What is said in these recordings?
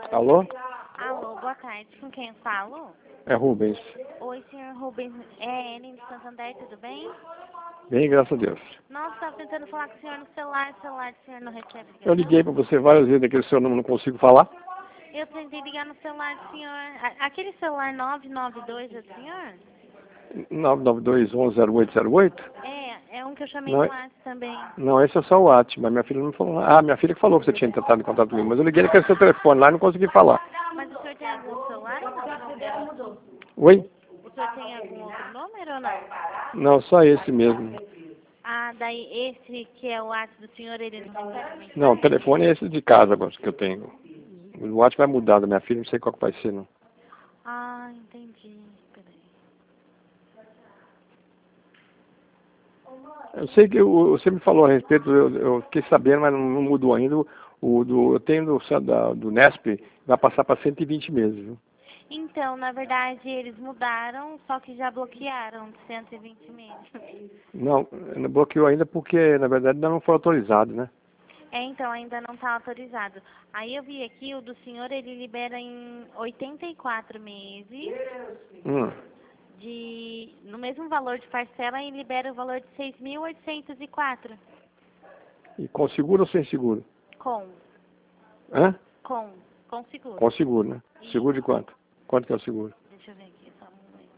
Alô? Alô, boa tarde. Com quem eu falo? É Rubens. Oi, senhor Rubens. É Ellen de Santander, tudo bem? Bem, graças a Deus. Nossa, estava tentando falar com o senhor no celular. O celular do senhor não recebe ligação? Eu liguei para você várias vezes, daquele seu número não consigo falar. Eu tentei ligar no celular do senhor. Aquele celular 992 é do senhor? 992110808? É um que eu chamei Não, no é, WhatsApp também. não, esse é só o WhatsApp, mas minha filha não falou. Ah, minha filha que falou que você tinha tentado em contato comigo, mas eu liguei naquele seu telefone lá e não consegui falar. Mas o senhor tem algum celular ou não? Oi? O senhor tem algum outro número ou não? Não, só esse mesmo. Ah, daí esse que é o WhatsApp do senhor, ele não recebe mensagem? Não, o telefone é esse de casa agora que eu tenho. O WhatsApp vai mudar da minha filha, não sei qual que vai ser, não. Ah, entendi. Peraí. Eu sei que você me falou a respeito, eu fiquei sabendo, mas não mudou ainda. Eu tenho do Nesp, vai passar para 120 meses, viu? Então, na verdade, eles mudaram, só que já bloquearam de 120 meses. Não bloqueou ainda porque, na verdade, ainda não foi autorizado, né? Então, ainda não está autorizado. Aí eu vi aqui, o do senhor, ele libera em 84 meses, no mesmo valor de parcela, e libera o valor de 6.804. E com seguro ou sem seguro? Com. Hã? Com seguro. Com seguro, né? Isso. Seguro de quanto? Quanto que é o seguro? Deixa eu ver aqui, só um momento.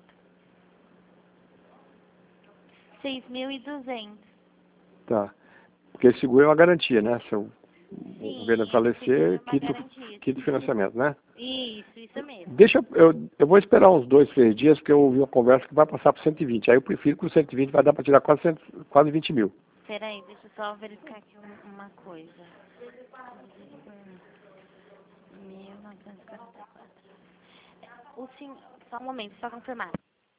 6.200. Tá. Porque seguro é uma garantia, né? Se o governo Sim, falecer, uma garantia. quita o financiamento, né? Isso mesmo. Eu vou esperar uns 2, 3 dias, porque eu ouvi uma conversa que vai passar para 120. Aí eu prefiro que o 120 vai dar para tirar quase 20 mil. Peraí, deixa eu só verificar aqui uma coisa. 1944. O senhor, só um momento, só confirmar.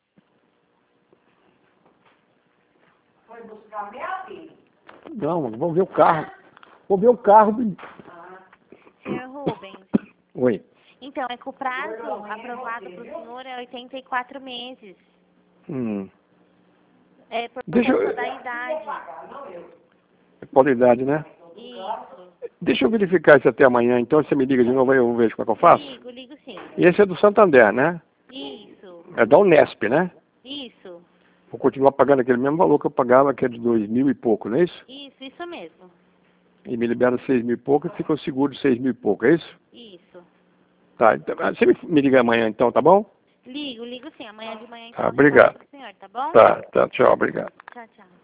Foi buscar minha filha. Não, mano, vamos ver o carro. Vou ver o carro. Senhor Rubens, Oi. então, é que o prazo aprovado para o senhor é 84 meses. É por conta da idade. Qualidade, né? Isso. Deixa eu verificar isso até amanhã, então você me liga de novo aí eu vejo como é que eu faço. Ligo sim. E esse é do Santander, né? Isso. É da Unesp, né? Isso. Vou continuar pagando aquele mesmo valor que eu pagava, que é de 2.000 e pouco, não é isso? Isso mesmo. E me libera 6.000 e pouco e fica o seguro de 6.000 e pouco, é isso? Isso. Tá, então, você me liga amanhã então, tá bom? Ligo sim. Amanhã de manhã então Tá, eu retorno obrigado. pro senhor, tá bom? Tá, tchau, obrigado. Tchau.